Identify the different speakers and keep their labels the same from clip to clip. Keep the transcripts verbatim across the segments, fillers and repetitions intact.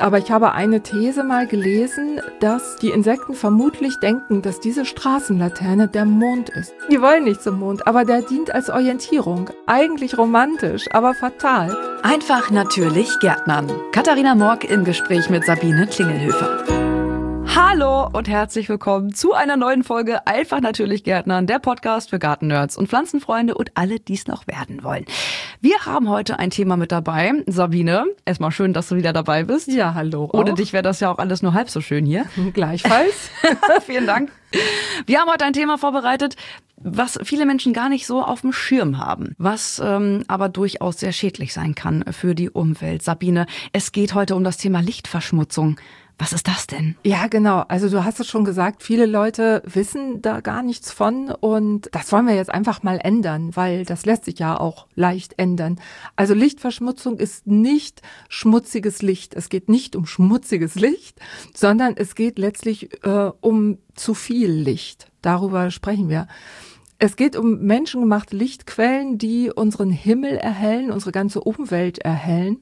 Speaker 1: aber ich habe eine These mal gelesen, dass die Insekten vermutlich denken, dass diese Straßenlaterne der Mond ist. Die wollen nicht zum Mond, aber der dient als Orientierung. Eigentlich romantisch, aber fatal.
Speaker 2: Einfach natürlich Gärtnern. Katharina Morg im Gespräch mit Sabine Klingelhöfer. Hallo und herzlich willkommen zu einer neuen Folge Einfach natürlich Gärtnern, der Podcast für Gartennerds und Pflanzenfreunde und alle, die es noch werden wollen. Wir haben heute ein Thema mit dabei. Sabine, erstmal schön, dass du wieder dabei bist.
Speaker 1: Ja, hallo.
Speaker 2: Ohne dich wäre das ja auch alles nur halb so schön hier.
Speaker 1: Gleichfalls.
Speaker 2: Vielen Dank. Wir haben heute ein Thema vorbereitet, was viele Menschen gar nicht so auf dem Schirm haben, was ähm, aber durchaus sehr schädlich sein kann für die Umwelt. Sabine, es geht heute um das Thema Lichtverschmutzung. Was ist das denn?
Speaker 1: Ja, genau. Also du hast es schon gesagt, viele Leute wissen da gar nichts von und das wollen wir jetzt einfach mal ändern, weil das lässt sich ja auch leicht ändern. Also Lichtverschmutzung ist nicht schmutziges Licht. Es geht nicht um schmutziges Licht, sondern es geht letztlich äh, um zu viel Licht. Darüber sprechen wir. Es geht um menschengemachte Lichtquellen, die unseren Himmel erhellen, unsere ganze Umwelt erhellen.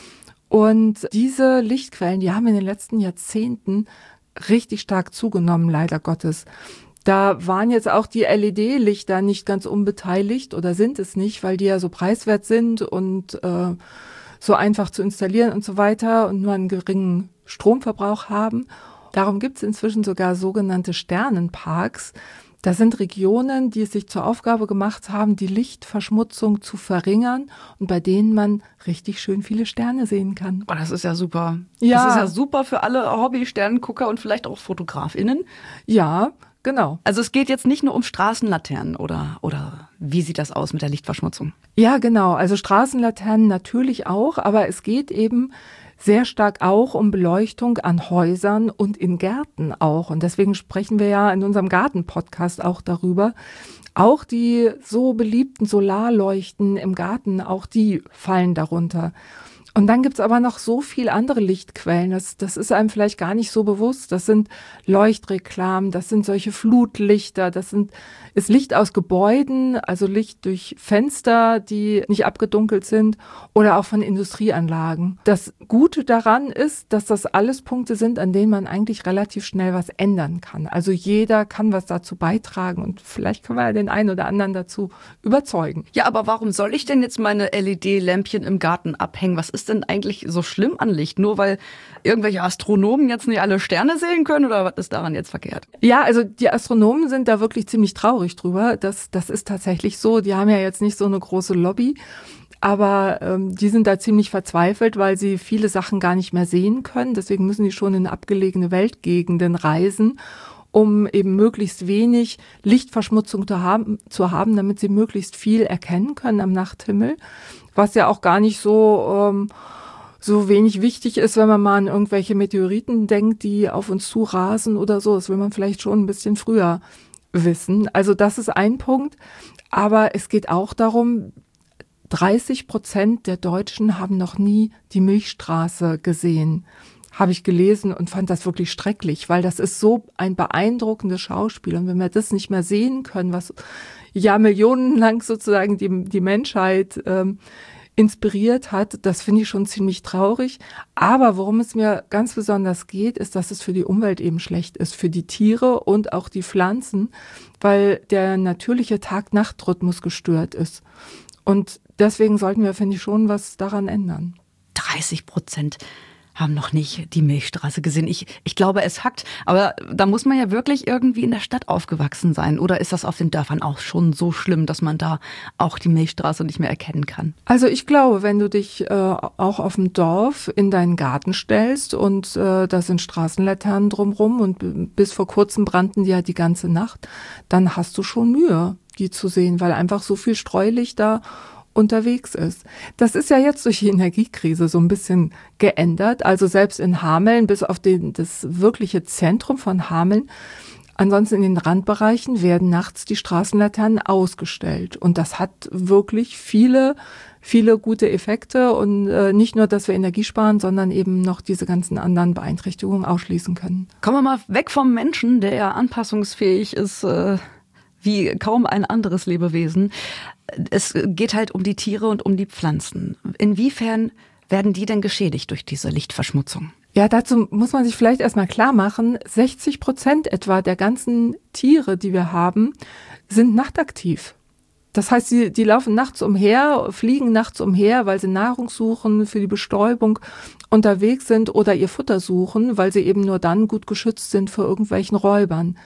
Speaker 1: Und diese Lichtquellen, die haben in den letzten Jahrzehnten richtig stark zugenommen, leider Gottes. Da waren jetzt auch die L E D-Lichter nicht ganz unbeteiligt oder sind es nicht, weil die ja so preiswert sind und äh, so einfach zu installieren und so weiter und nur einen geringen Stromverbrauch haben. Darum gibt es inzwischen sogar sogenannte Sternenparks. Das sind Regionen, die es sich zur Aufgabe gemacht haben, die Lichtverschmutzung zu verringern und bei denen man richtig schön viele Sterne sehen kann.
Speaker 2: Oh, das ist ja super.
Speaker 1: Ja.
Speaker 2: Das ist ja super für alle Hobby-Sternengucker und vielleicht auch FotografInnen.
Speaker 1: Ja, genau.
Speaker 2: Also es geht jetzt nicht nur um Straßenlaternen oder, oder wie sieht das aus mit der Lichtverschmutzung?
Speaker 1: Ja, genau. Also Straßenlaternen natürlich auch, aber es geht eben sehr stark auch um Beleuchtung an Häusern und in Gärten auch. Und deswegen sprechen wir ja in unserem Garten-Podcast auch darüber. Auch die so beliebten Solarleuchten im Garten, auch die fallen darunter. Und dann gibt's aber noch so viel andere Lichtquellen, das, das ist einem vielleicht gar nicht so bewusst. Das sind Leuchtreklamen, das sind solche Flutlichter, das sind, ist Licht aus Gebäuden, also Licht durch Fenster, die nicht abgedunkelt sind oder auch von Industrieanlagen. Das Gute daran ist, dass das alles Punkte sind, an denen man eigentlich relativ schnell was ändern kann. Also jeder kann was dazu beitragen und vielleicht können wir ja den einen oder anderen dazu überzeugen.
Speaker 2: Ja, aber warum soll ich denn jetzt meine L E D-Lämpchen im Garten abhängen? Was ist denn eigentlich so schlimm an Licht? Nur weil irgendwelche Astronomen jetzt nicht alle Sterne sehen können oder was ist daran jetzt verkehrt?
Speaker 1: Ja, also die Astronomen sind da wirklich ziemlich traurig drüber. Das, das ist tatsächlich so. Die haben ja jetzt nicht so eine große Lobby, aber ähm, die sind da ziemlich verzweifelt, weil sie viele Sachen gar nicht mehr sehen können. Deswegen müssen die schon in abgelegene Weltgegenden reisen, um eben möglichst wenig Lichtverschmutzung zu haben, zu haben, damit sie möglichst viel erkennen können am Nachthimmel. Was ja auch gar nicht so ähm, so wenig wichtig ist, wenn man mal an irgendwelche Meteoriten denkt, die auf uns zu rasen oder so. Das will man vielleicht schon ein bisschen früher wissen. Also das ist ein Punkt. Aber es geht auch darum, dreißig Prozent der Deutschen haben noch nie die Milchstraße gesehen. Habe ich gelesen und fand das wirklich schrecklich, weil das ist so ein beeindruckendes Schauspiel. Und wenn wir das nicht mehr sehen können, was ja millionenlang sozusagen die, die Menschheit ähm, inspiriert hat, das finde ich schon ziemlich traurig. Aber worum es mir ganz besonders geht, ist, dass es für die Umwelt eben schlecht ist, für die Tiere und auch die Pflanzen, weil der natürliche Tag-Nacht-Rhythmus gestört ist. Und deswegen sollten wir, finde ich, schon was daran ändern.
Speaker 2: dreißig Prozent haben noch nicht die Milchstraße gesehen. Ich, ich glaube, es hackt. Aber da muss man ja wirklich irgendwie in der Stadt aufgewachsen sein. Oder ist das auf den Dörfern auch schon so schlimm, dass man da auch die Milchstraße nicht mehr erkennen kann?
Speaker 1: Also ich glaube, wenn du dich äh, auch auf dem Dorf in deinen Garten stellst und äh, da sind Straßenlaternen drumrum und bis vor kurzem brannten die ja die ganze Nacht, dann hast du schon Mühe, die zu sehen, weil einfach so viel Streulicht da unterwegs ist. Das ist ja jetzt durch die Energiekrise so ein bisschen geändert. Also selbst in Hameln, bis auf den, das wirkliche Zentrum von Hameln, ansonsten in den Randbereichen werden nachts die Straßenlaternen ausgestellt. Und das hat wirklich viele, viele gute Effekte. Und äh, nicht nur, dass wir Energie sparen, sondern eben noch diese ganzen anderen Beeinträchtigungen ausschließen können.
Speaker 2: Kommen wir mal weg vom Menschen, der ja anpassungsfähig ist, äh wie kaum ein anderes Lebewesen. Es geht halt um die Tiere und um die Pflanzen. Inwiefern werden die denn geschädigt durch diese Lichtverschmutzung?
Speaker 1: Ja, dazu muss man sich vielleicht erstmal klar machen, sechzig Prozent etwa der ganzen Tiere, die wir haben, sind nachtaktiv. Das heißt, die, die laufen nachts umher, fliegen nachts umher, weil sie Nahrung suchen, für die Bestäubung unterwegs sind oder ihr Futter suchen, weil sie eben nur dann gut geschützt sind vor irgendwelchen Räubern.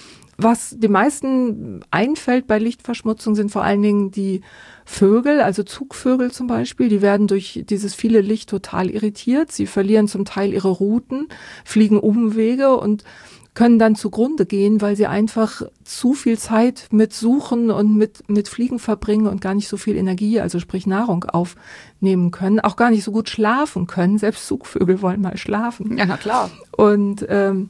Speaker 1: Was den meisten einfällt bei Lichtverschmutzung, sind vor allen Dingen die Vögel, also Zugvögel zum Beispiel. Die werden durch dieses viele Licht total irritiert. Sie verlieren zum Teil ihre Routen, fliegen Umwege und können dann zugrunde gehen, weil sie einfach zu viel Zeit mit Suchen und mit, mit Fliegen verbringen und gar nicht so viel Energie, also sprich Nahrung aufnehmen können, auch gar nicht so gut schlafen können. Selbst Zugvögel wollen mal schlafen.
Speaker 2: Ja, na klar.
Speaker 1: Und ähm,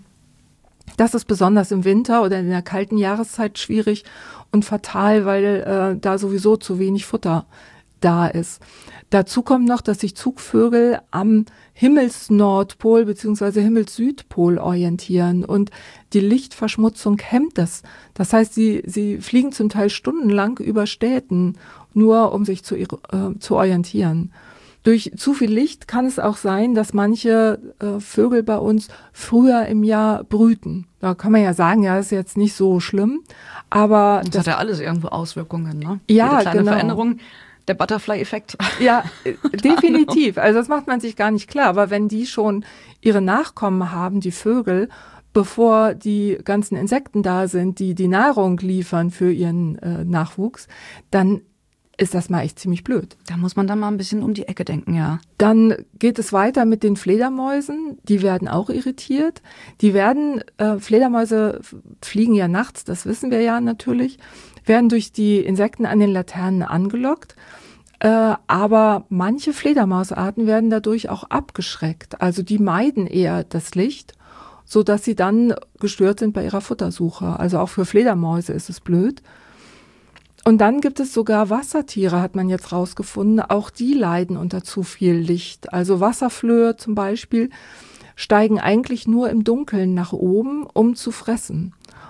Speaker 1: das ist besonders im Winter oder in der kalten Jahreszeit schwierig und fatal, weil äh, da sowieso zu wenig Futter da ist. Dazu kommt noch, dass sich Zugvögel am Himmelsnordpol bzw. Himmelssüdpol orientieren und die Lichtverschmutzung hemmt das. Das heißt, sie, sie fliegen zum Teil stundenlang über Städten, nur um sich zu, äh, zu orientieren. Durch zu viel Licht kann es auch sein, dass manche äh, Vögel bei uns früher im Jahr brüten. Da kann man ja sagen, ja, das ist jetzt nicht so schlimm, aber
Speaker 2: das, das hat ja alles irgendwo Auswirkungen, ne?
Speaker 1: Ja,
Speaker 2: Jede kleine
Speaker 1: genau.
Speaker 2: Veränderung. Der Butterfly-Effekt.
Speaker 1: Ja, definitiv. Also das macht man sich gar nicht klar. Aber wenn die schon ihre Nachkommen haben, die Vögel, bevor die ganzen Insekten da sind, die die Nahrung liefern für ihren äh, Nachwuchs, dann ist das mal echt ziemlich blöd.
Speaker 2: Da muss man dann mal ein bisschen um die Ecke denken, ja.
Speaker 1: Dann geht es weiter mit den Fledermäusen. Die werden auch irritiert. Die werden, äh, Fledermäuse fliegen ja nachts, das wissen wir ja natürlich, werden durch die Insekten an den Laternen angelockt. Äh, aber manche Fledermausarten werden dadurch auch abgeschreckt. Also die meiden eher das Licht, so dass sie dann gestört sind bei ihrer Futtersuche. Also auch für Fledermäuse ist es blöd. Und dann gibt es sogar Wassertiere, hat man jetzt rausgefunden. Auch die leiden unter zu viel Licht. Also Wasserflöhe zum Beispiel steigen eigentlich nur im Dunkeln nach oben, um zu fressen.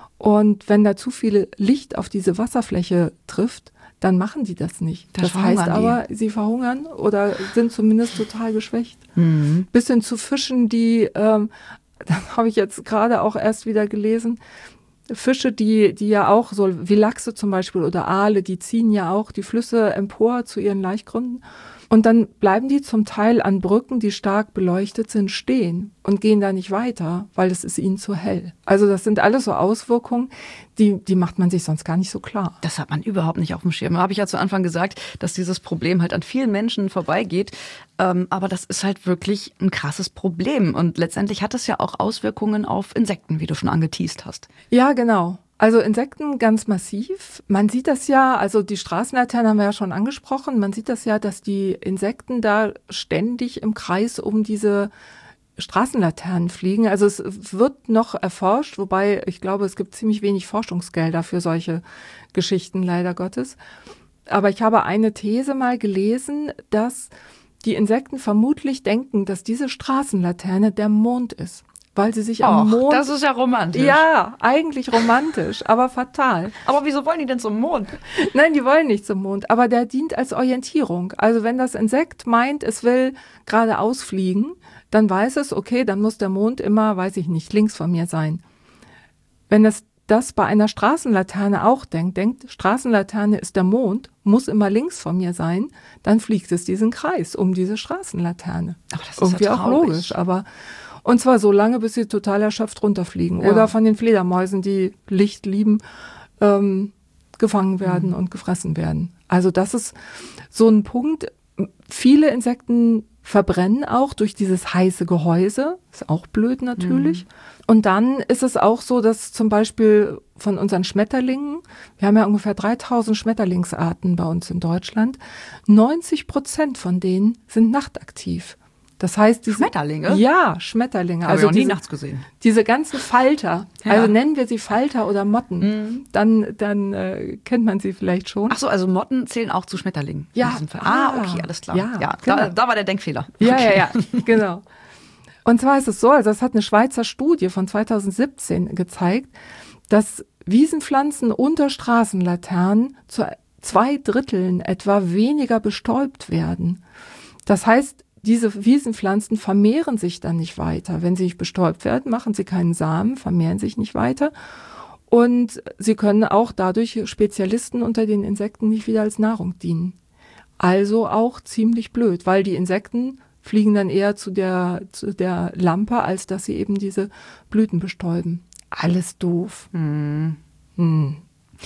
Speaker 1: Und wenn da zu viel Licht auf diese Wasserfläche trifft, dann machen die das nicht. Das, das heißt aber, die. sie verhungern oder sind zumindest total geschwächt. Mhm. Bis hin zu Fischen, die, ähm, das habe ich jetzt gerade auch erst wieder gelesen, Fische, die, die ja auch so, wie Lachse zum Beispiel oder Aale, die ziehen ja auch die Flüsse empor zu ihren Laichgründen. Und dann bleiben die zum Teil an Brücken, die stark beleuchtet sind, stehen und gehen da nicht weiter, weil es ist ihnen zu hell. Also das sind alles so Auswirkungen, die, die macht man sich sonst gar nicht so klar.
Speaker 2: Das hat man überhaupt nicht auf dem Schirm. Da habe ich ja zu Anfang gesagt, dass dieses Problem halt an vielen Menschen vorbeigeht. Ähm, aber das ist halt wirklich ein krasses Problem. Und letztendlich hat es ja auch Auswirkungen auf Insekten, wie du schon angeteast hast.
Speaker 1: Ja, genau. Also Insekten ganz massiv. Man sieht das ja, also die Straßenlaternen haben wir ja schon angesprochen, man sieht das ja, dass die Insekten da ständig im Kreis um diese Straßenlaternen fliegen. Also es wird noch erforscht, wobei ich glaube, es gibt ziemlich wenig Forschungsgelder für solche Geschichten, leider Gottes. Aber ich habe eine These mal gelesen, dass die Insekten vermutlich denken, dass diese Straßenlaterne der Mond ist. Weil sie sich am
Speaker 2: Och,
Speaker 1: Mond...
Speaker 2: das ist ja romantisch.
Speaker 1: Ja, eigentlich romantisch, aber fatal.
Speaker 2: Aber wieso wollen die denn zum Mond?
Speaker 1: Nein, die wollen nicht zum Mond, aber der dient als Orientierung. Also wenn das Insekt meint, es will geradeaus fliegen, dann weiß es, okay, dann muss der Mond immer, weiß ich nicht, links von mir sein. Wenn es das bei einer Straßenlaterne auch denkt, denkt, Straßenlaterne ist der Mond, muss immer links von mir sein, dann fliegt es diesen Kreis um diese Straßenlaterne.
Speaker 2: Aber das ist
Speaker 1: irgendwie
Speaker 2: ja
Speaker 1: auch logisch, aber... Und zwar so lange, bis sie total erschöpft runterfliegen. Ja. Oder von den Fledermäusen, die Licht lieben, ähm, gefangen werden mhm. und gefressen werden. Also das ist so ein Punkt. Viele Insekten verbrennen auch durch dieses heiße Gehäuse. Ist auch blöd natürlich. Mhm. Und dann ist es auch so, dass zum Beispiel von unseren Schmetterlingen, wir haben ja ungefähr dreitausend Schmetterlingsarten bei uns in Deutschland, neunzig Prozent von denen sind nachtaktiv. Das heißt, diese,
Speaker 2: Schmetterlinge?
Speaker 1: Ja, Schmetterlinge.
Speaker 2: Habe
Speaker 1: also
Speaker 2: ich auch nie
Speaker 1: diese,
Speaker 2: nachts gesehen.
Speaker 1: Diese ganzen Falter,
Speaker 2: ja.
Speaker 1: also nennen wir sie Falter oder Motten,
Speaker 2: mhm.
Speaker 1: dann, dann äh, kennt man sie vielleicht schon.
Speaker 2: Ach so, also Motten zählen auch zu Schmetterlingen.
Speaker 1: Ja.
Speaker 2: In diesem Fall. Ah, okay, alles klar.
Speaker 1: Ja,
Speaker 2: ja
Speaker 1: genau.
Speaker 2: da, da war der Denkfehler.
Speaker 1: Ja,
Speaker 2: okay.
Speaker 1: ja, ja, genau. Und zwar ist es so, also das hat eine Schweizer Studie von zweitausendsiebzehn gezeigt, dass Wiesenpflanzen unter Straßenlaternen zu zwei Dritteln etwa weniger bestäubt werden. Das heißt, diese Wiesenpflanzen vermehren sich dann nicht weiter. Wenn sie nicht bestäubt werden, machen sie keinen Samen, vermehren sich nicht weiter. Und sie können auch dadurch Spezialisten unter den Insekten nicht wieder als Nahrung dienen. Also auch ziemlich blöd, weil die Insekten fliegen dann eher zu der, zu der Lampe, als dass sie eben diese Blüten bestäuben. Alles doof.
Speaker 2: Hm.
Speaker 1: Hm.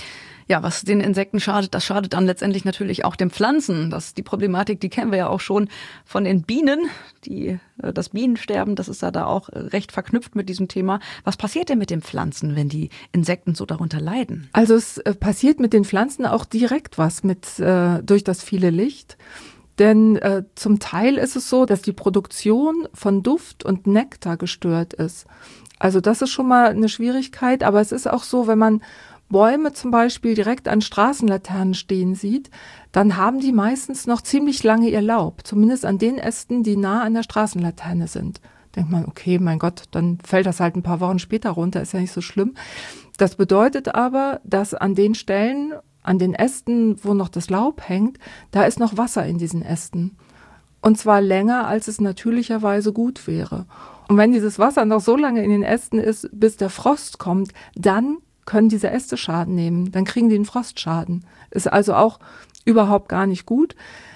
Speaker 2: Ja, was den Insekten schadet, das schadet dann letztendlich natürlich auch den Pflanzen. Das, die Problematik, die kennen wir ja auch schon von den Bienen, die, das Bienensterben, das ist ja da auch recht verknüpft mit diesem Thema. Was passiert denn mit den Pflanzen, wenn die Insekten so darunter leiden?
Speaker 1: Also es äh, passiert mit den Pflanzen auch direkt was mit äh, durch das viele Licht. Denn äh, zum Teil ist es so, dass die Produktion von Duft und Nektar gestört ist. Also das ist schon mal eine Schwierigkeit, aber es ist auch so, wenn man Bäume zum Beispiel direkt an Straßenlaternen stehen sieht, dann haben die meistens noch ziemlich lange ihr Laub, zumindest an den Ästen, die nah an der Straßenlaterne sind. Denkt man, okay, mein Gott, dann fällt das halt ein paar Wochen später runter, ist ja nicht so schlimm. Das bedeutet aber, dass an den Stellen, an den Ästen, wo noch das Laub hängt, da ist noch Wasser in diesen Ästen. Und zwar länger, als es natürlicherweise gut wäre. Und wenn dieses Wasser noch so lange in den Ästen ist, bis der Frost kommt, dann können diese Äste Schaden nehmen. Dann kriegen die einen Frostschaden. Ist also auch überhaupt gar nicht gut.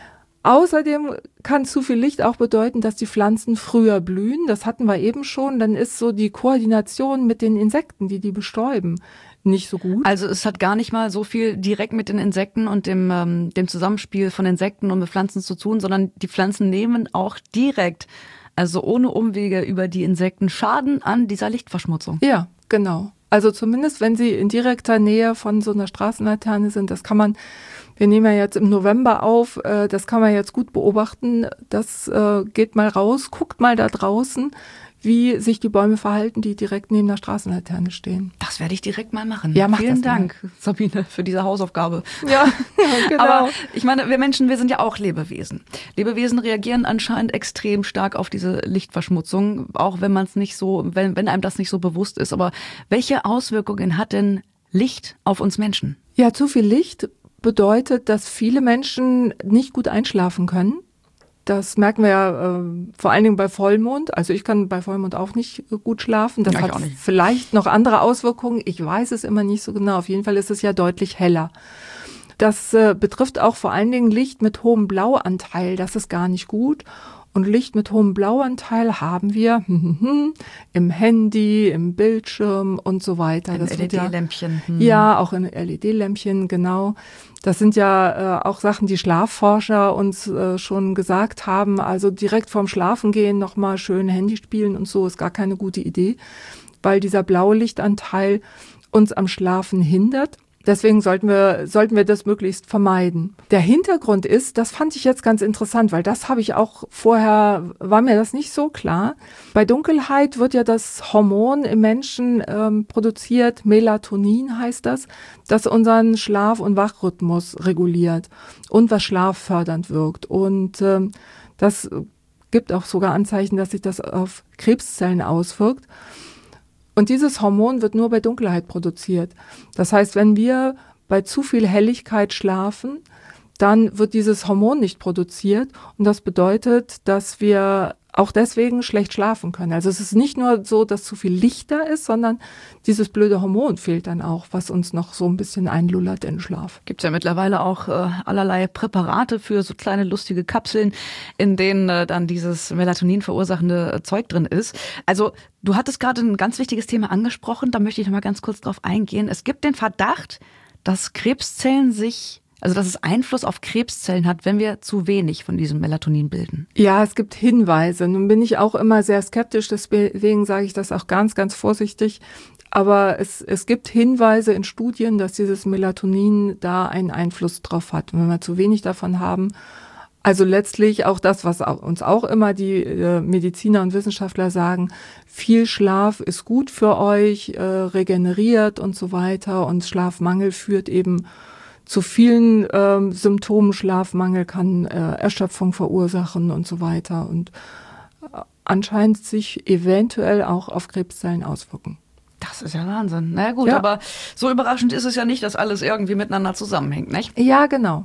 Speaker 1: Außerdem kann zu viel Licht auch bedeuten, dass die Pflanzen früher blühen. Das hatten wir eben schon. Dann ist so die Koordination mit den Insekten, die die bestäuben, nicht so gut.
Speaker 2: Also es hat gar nicht mal so viel direkt mit den Insekten und dem, ähm, dem Zusammenspiel von Insekten und mit Pflanzen zu tun, sondern die Pflanzen nehmen auch direkt, also ohne Umwege über die Insekten, Schaden an dieser Lichtverschmutzung.
Speaker 1: Ja, genau. Also zumindest, wenn sie in direkter Nähe von so einer Straßenlaterne sind, das kann man, wir nehmen ja jetzt im November auf, äh, das kann man jetzt gut beobachten. Das äh, geht mal raus, guckt mal da draußen, wie sich die Bäume verhalten, die direkt neben der Straßenlaterne stehen.
Speaker 2: Das werde ich direkt mal machen.
Speaker 1: Ja, mach
Speaker 2: Vielen
Speaker 1: das mal.
Speaker 2: Dank, Sabine, für diese Hausaufgabe.
Speaker 1: Ja, genau.
Speaker 2: Aber ich meine, wir Menschen, wir sind ja auch Lebewesen. Lebewesen reagieren anscheinend extrem stark auf diese Lichtverschmutzung, auch wenn man es nicht so, wenn, wenn einem das nicht so bewusst ist. Aber welche Auswirkungen hat denn Licht auf uns Menschen?
Speaker 1: Ja, zu viel Licht bedeutet, dass viele Menschen nicht gut einschlafen können. Das merken wir ja äh, vor allen Dingen bei Vollmond. Also ich kann bei Vollmond auch nicht äh, gut schlafen. Das
Speaker 2: Ja, ich
Speaker 1: hat
Speaker 2: auch nicht.
Speaker 1: vielleicht noch andere Auswirkungen. Ich weiß es immer nicht so genau. Auf jeden Fall ist es ja deutlich heller. Das äh, betrifft auch vor allen Dingen Licht mit hohem Blauanteil. Das ist gar nicht gut. Und Licht mit hohem Blauanteil haben wir im Handy, im Bildschirm und so weiter.
Speaker 2: In
Speaker 1: Das
Speaker 2: L E
Speaker 1: wird ja,
Speaker 2: D-Lämpchen. Hm.
Speaker 1: ja, auch in L E D-Lämpchen, genau. Das sind ja äh, auch Sachen, die Schlafforscher uns äh, schon gesagt haben. Also direkt vorm Schlafengehen nochmal schön Handy spielen und so ist gar keine gute Idee, weil dieser blaue Lichtanteil uns am Schlafen hindert. Deswegen sollten wir, sollten wir das möglichst vermeiden. Der Hintergrund ist, das fand ich jetzt ganz interessant, weil das habe ich auch vorher, war mir das nicht so klar. Bei Dunkelheit wird ja das Hormon im Menschen ähm, produziert, Melatonin heißt das, das unseren Schlaf- und Wachrhythmus reguliert und was schlaffördernd wirkt. Und ähm, das gibt auch sogar Anzeichen, dass sich das auf Krebszellen auswirkt. Und dieses Hormon wird nur bei Dunkelheit produziert. Das heißt, wenn wir bei zu viel Helligkeit schlafen, dann wird dieses Hormon nicht produziert. Und das bedeutet, dass wir auch deswegen schlecht schlafen können. Also es ist nicht nur so, dass zu viel Licht da ist, sondern dieses blöde Hormon fehlt dann auch, was uns noch so ein bisschen einlullert in den Schlaf.
Speaker 2: Gibt es ja mittlerweile auch äh, allerlei Präparate für so kleine lustige Kapseln, in denen äh, dann dieses Melatonin verursachende äh, Zeug drin ist. Also du hattest gerade ein ganz wichtiges Thema angesprochen, da möchte ich noch mal ganz kurz drauf eingehen. Es gibt den Verdacht, dass Krebszellen sich Also dass es Einfluss auf Krebszellen hat, wenn wir zu wenig von diesem Melatonin bilden.
Speaker 1: Ja, es gibt Hinweise. Nun bin ich auch immer sehr skeptisch, deswegen sage ich das auch ganz, ganz vorsichtig. Aber es, es gibt Hinweise in Studien, dass dieses Melatonin da einen Einfluss drauf hat. Und wenn wir zu wenig davon haben, also letztlich auch das, was uns auch immer die äh, Mediziner und Wissenschaftler sagen, viel Schlaf ist gut für euch, äh, regeneriert und so weiter. Und Schlafmangel führt eben zu vielen ähm, Symptomen. Schlafmangel kann äh, Erschöpfung verursachen und so weiter und äh, anscheinend sich eventuell auch auf Krebszellen auswirken.
Speaker 2: Das ist ja Wahnsinn. Na gut,
Speaker 1: ja.
Speaker 2: Aber so überraschend ist es ja nicht, dass alles irgendwie miteinander zusammenhängt, nicht?
Speaker 1: Ja, genau.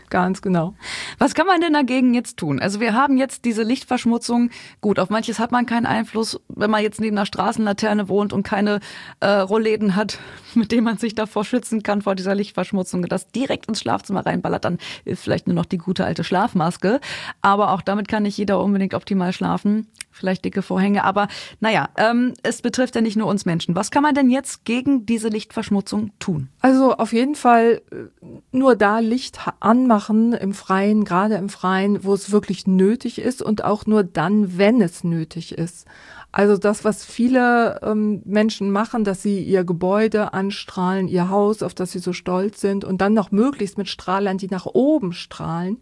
Speaker 1: Ganz genau.
Speaker 2: Was kann man denn dagegen jetzt tun? Also wir haben jetzt diese Lichtverschmutzung. Gut, auf manches hat man keinen Einfluss. Wenn man jetzt neben einer Straßenlaterne wohnt und keine äh, Rollläden hat, mit denen man sich davor schützen kann, vor dieser Lichtverschmutzung, das direkt ins Schlafzimmer reinballert, dann ist vielleicht nur noch die gute alte Schlafmaske. Aber auch damit kann nicht jeder unbedingt optimal schlafen. Vielleicht dicke Vorhänge. Aber naja, ähm, es betrifft ja nicht nur uns Menschen. Was kann man denn jetzt gegen diese Lichtverschmutzung tun?
Speaker 1: Also auf jeden Fall nur da Licht anmachen im Freien, gerade im Freien, wo es wirklich nötig ist und auch nur dann, wenn es nötig ist. Also das, was viele ähm, Menschen machen, dass sie ihr Gebäude anstrahlen, ihr Haus, auf das sie so stolz sind und dann noch möglichst mit Strahlern, die nach oben strahlen,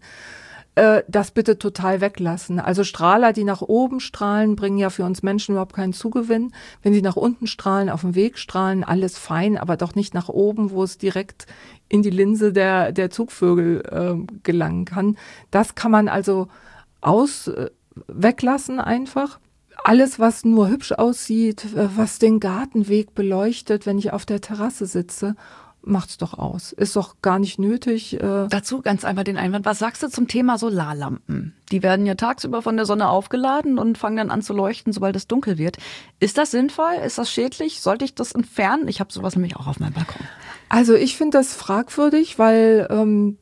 Speaker 1: das bitte total weglassen. Also Strahler, die nach oben strahlen, bringen ja für uns Menschen überhaupt keinen Zugewinn. Wenn sie nach unten strahlen, auf dem Weg strahlen, alles fein, aber doch nicht nach oben, wo es direkt in die Linse der, der Zugvögel äh, gelangen kann. Das kann man also aus äh, weglassen einfach. Alles, was nur hübsch aussieht, was den Gartenweg beleuchtet, wenn ich auf der Terrasse sitze, macht's doch aus. Ist doch gar nicht nötig. Äh
Speaker 2: Dazu ganz einmal den Einwand. Was sagst du zum Thema Solarlampen? Die werden ja tagsüber von der Sonne aufgeladen und fangen dann an zu leuchten, sobald es dunkel wird. Ist das sinnvoll? Ist das schädlich? Sollte ich das entfernen? Ich habe sowas nämlich auch auf meinem Balkon.
Speaker 1: Also ich finde das fragwürdig, weil ähm,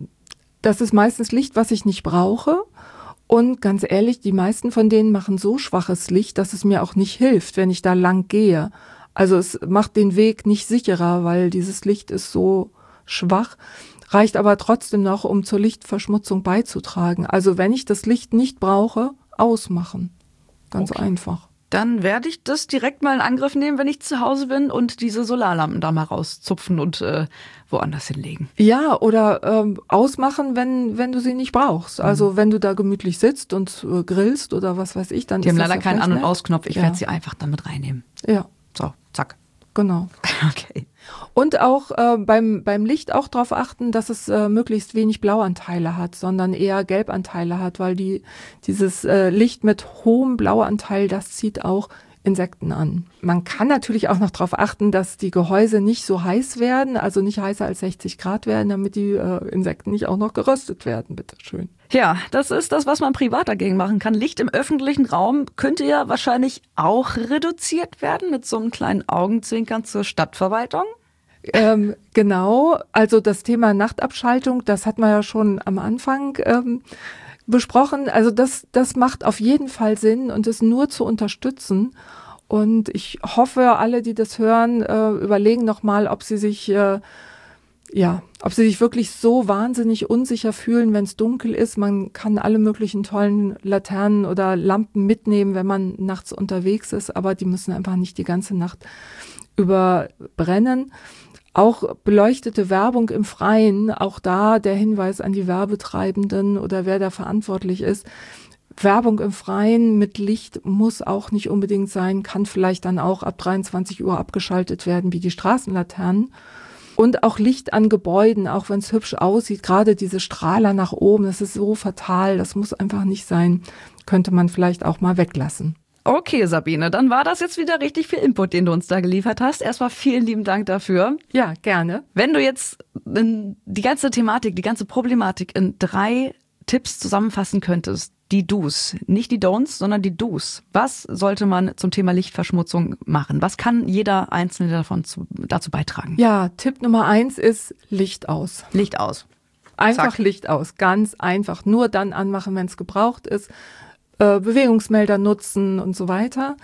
Speaker 1: das ist meistens Licht, was ich nicht brauche. Und ganz ehrlich, die meisten von denen machen so schwaches Licht, dass es mir auch nicht hilft, wenn ich da lang gehe. Also es macht den Weg nicht sicherer, weil dieses Licht ist so schwach, reicht aber trotzdem noch, um zur Lichtverschmutzung beizutragen. Also wenn ich das Licht nicht brauche, ausmachen. Ganz okay. Einfach.
Speaker 2: Dann werde ich das direkt mal in Angriff nehmen, wenn ich zu Hause bin und diese Solarlampen da mal rauszupfen und äh, woanders hinlegen.
Speaker 1: Ja, oder ähm, ausmachen, wenn wenn du sie nicht brauchst. Also mhm. wenn du da gemütlich sitzt und äh, grillst oder was weiß ich, dann
Speaker 2: Die
Speaker 1: ist
Speaker 2: haben
Speaker 1: das
Speaker 2: leider
Speaker 1: ja
Speaker 2: keinen An- und
Speaker 1: nett.
Speaker 2: Ausknopf. Ich
Speaker 1: ja.
Speaker 2: werde sie einfach damit reinnehmen.
Speaker 1: Ja.
Speaker 2: So, zack.
Speaker 1: Genau.
Speaker 2: Okay.
Speaker 1: Und auch äh, beim beim Licht auch darauf achten, dass es äh, möglichst wenig Blauanteile hat, sondern eher Gelbanteile hat, weil die dieses äh, Licht mit hohem Blauanteil, das zieht auch Insekten an. Man kann natürlich auch noch darauf achten, dass die Gehäuse nicht so heiß werden, also nicht heißer als sechzig Grad werden, damit die äh, Insekten nicht auch noch geröstet werden, bitteschön.
Speaker 2: Ja, das ist das, was man privat dagegen machen kann. Licht im öffentlichen Raum könnte ja wahrscheinlich auch reduziert werden mit so einem kleinen Augenzwinkern zur Stadtverwaltung.
Speaker 1: Ähm, genau, also das Thema Nachtabschaltung, das hat man ja schon am Anfang ähm, besprochen. Also das, das macht auf jeden Fall Sinn und ist nur zu unterstützen. Und ich hoffe, alle, die das hören, äh, überlegen nochmal, ob sie sich, äh, ja, ob sie sich wirklich so wahnsinnig unsicher fühlen, wenn es dunkel ist. Man kann alle möglichen tollen Laternen oder Lampen mitnehmen, wenn man nachts unterwegs ist, aber die müssen einfach nicht die ganze Nacht über brennen. Auch beleuchtete Werbung im Freien, auch da der Hinweis an die Werbetreibenden oder wer da verantwortlich ist. Werbung im Freien mit Licht muss auch nicht unbedingt sein, kann vielleicht dann auch ab dreiundzwanzig Uhr abgeschaltet werden, wie die Straßenlaternen. Und auch Licht an Gebäuden, auch wenn es hübsch aussieht, gerade diese Strahler nach oben, das ist so fatal, das muss einfach nicht sein, könnte man vielleicht auch mal weglassen.
Speaker 2: Okay, Sabine, dann war das jetzt wieder richtig viel Input, den du uns da geliefert hast. Erstmal vielen lieben Dank dafür.
Speaker 1: Ja, gerne.
Speaker 2: Wenn du jetzt die ganze Thematik, die ganze Problematik in drei Tipps zusammenfassen könntest, die Do's, nicht die Don'ts, sondern die Do's. Was sollte man zum Thema Lichtverschmutzung machen? Was kann jeder Einzelne davon zu, dazu beitragen?
Speaker 1: Ja, Tipp Nummer eins ist Licht aus.
Speaker 2: Licht aus.
Speaker 1: Einfach
Speaker 2: Zack.
Speaker 1: Licht aus, ganz einfach. Nur dann anmachen, wenn es gebraucht ist. Äh, Bewegungsmelder nutzen und so weiter.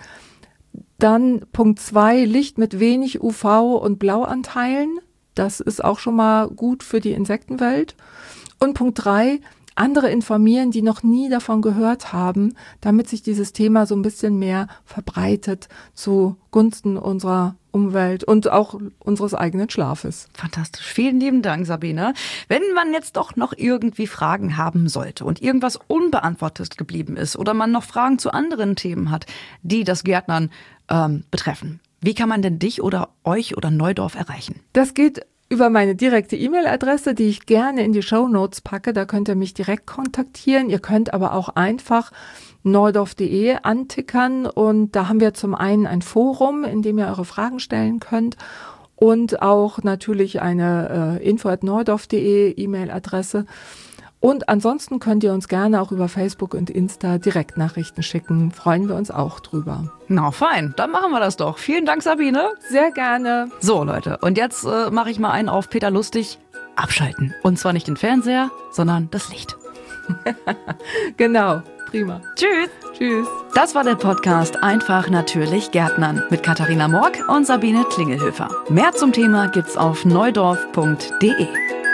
Speaker 1: Dann Punkt zwei, Licht mit wenig U V- und Blauanteilen. Das ist auch schon mal gut für die Insektenwelt. Und Punkt drei, andere informieren, die noch nie davon gehört haben, damit sich dieses Thema so ein bisschen mehr verbreitet zugunsten unserer Umwelt und auch unseres eigenen Schlafes.
Speaker 2: Fantastisch. Vielen lieben Dank, Sabine. Wenn man jetzt doch noch irgendwie Fragen haben sollte und irgendwas unbeantwortet geblieben ist oder man noch Fragen zu anderen Themen hat, die das Gärtnern ähm, betreffen, wie kann man denn dich oder euch oder Neudorf erreichen?
Speaker 1: Das geht über meine direkte E-Mail-Adresse, die ich gerne in die Shownotes packe. Da könnt ihr mich direkt kontaktieren. Ihr könnt aber auch einfach neudorf punkt de antickern und da haben wir zum einen ein Forum, in dem ihr eure Fragen stellen könnt und auch natürlich eine äh, info at neudorf punkt de E-Mail-Adresse. Und ansonsten könnt ihr uns gerne auch über Facebook und Insta Direktnachrichten schicken. Freuen wir uns auch drüber.
Speaker 2: Na fein, dann machen wir das doch. Vielen Dank, Sabine.
Speaker 1: Sehr gerne.
Speaker 2: So Leute, und jetzt äh, mache ich mal einen auf Peter Lustig. Abschalten. Und zwar nicht den Fernseher, sondern das Licht.
Speaker 1: Genau, prima.
Speaker 2: Tschüss.
Speaker 1: Tschüss.
Speaker 2: Das war der Podcast Einfach natürlich Gärtnern mit Katharina Morg und Sabine Klingelhöfer. Mehr zum Thema gibt's auf neudorf punkt de.